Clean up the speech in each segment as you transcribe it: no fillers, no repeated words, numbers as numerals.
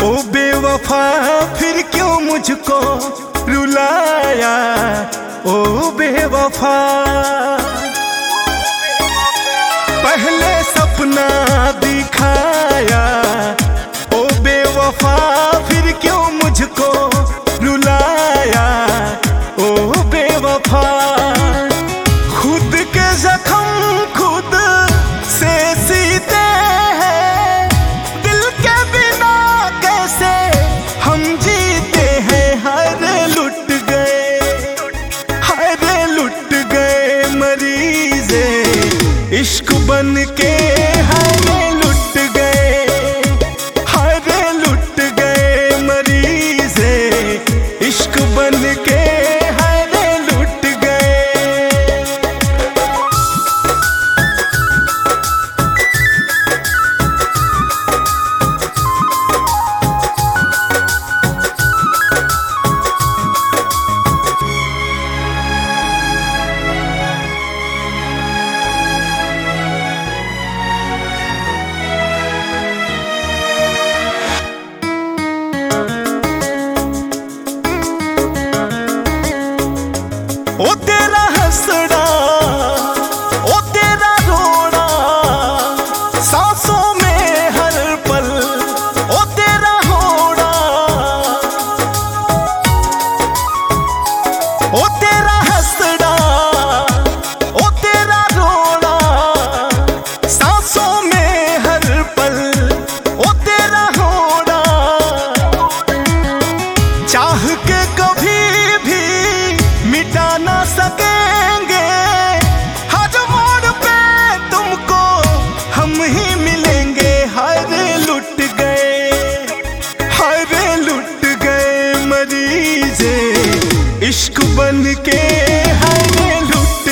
ओ बेवफा फिर क्यों मुझको रुलाया, ओ बेवफा। पहले सपना दिखाया, ओ बेवफा फिर क्यों मुझको रुलाया, ओ बेवफा। खुद के जख्म खुद से सीते हैं, दिल के बिना कैसे हम जीते हैं। हरे लुट गए मरीज़े इश्क बन के, हरे लुट गए मरीज़े इश्क बन के, हरे लुट गए। ओ तेरा हंसना, ओ तेरा रोना, सांसों में हर पल, ओ तेरा होना। ओ तेरा हंसना, ओ तेरा रोना, सांसों में हर पल, ओ तेरा होना। चाह के कभी भी मिटा ना सकेंगे, हर मोड़ पे तुमको हम ही मिलेंगे। हरे लुट गए मरीज़े इश्क बन के, हरे लुट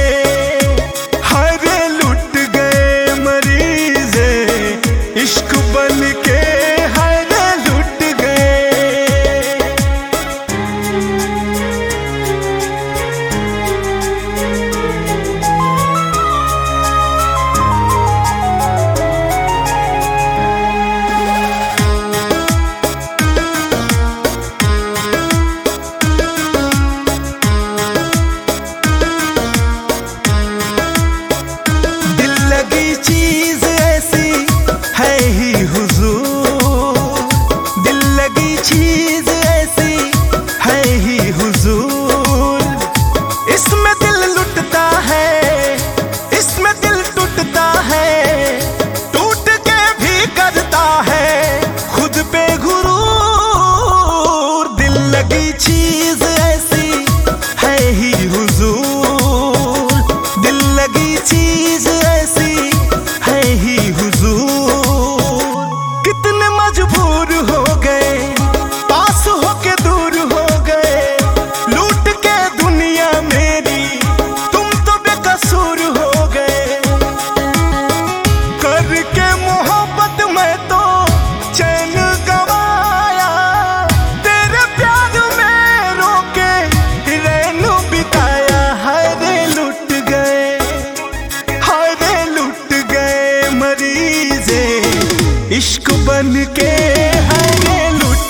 गए मरीज़े इश्क बन के, हरे लुट गए। चीज ऐसी है ही हुजूर, दिल लगी चीज ऐसी है ही हुजूर। इसमें दिल लुटता है, इसमें दिल टूटता है, टूट के भी करता है खुद पे गुरूर। दिल लगी चीज ऐसी है ही हुजूर, दिल लगी चीज ऐसी है ही हुजूर। कितने मजबूर हो गए, पास होके दूर हो गए, लूट के दुनिया मेरी तुम तो बेकसूर हो गए। करके मोहब्बत में तो चैन गवाया, तेरे प्यार में रोके रैन बिताया। हरे लुट गए मरीज़े इश्क बन के, हरे लुट